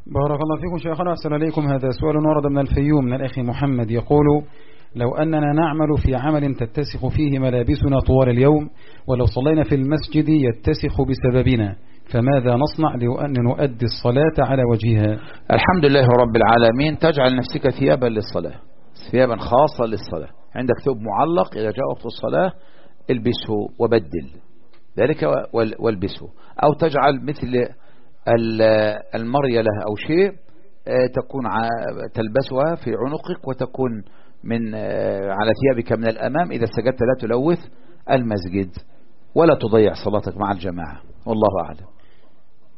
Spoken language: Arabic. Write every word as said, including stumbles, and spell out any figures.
بارك الله فيكم شيخنا، أحسن عليكم. هذا سؤال ورد من الفيوم من الأخ محمد، يقول: لو أننا نعمل في عمل تتسخ فيه ملابسنا طوال اليوم، ولو صلينا في المسجد يتسخ بسببنا، فماذا نصنع لأن نؤدي الصلاة على وجهها؟ الحمد لله رب العالمين. تجعل نفسك ثيابا للصلاة، ثيابا خاصة للصلاة. عندك ثوب معلق، إذا جاء وقت الصلاة البسه وبدل ذلك والبسه، أو تجعل مثل المرية لها أو شيء تكون تلبسها في عنقك وتكون من على ثيابك من الأمام، إذا سجدت لا تلوث المسجد ولا تضيع صلاتك مع الجماعة، والله أعلم.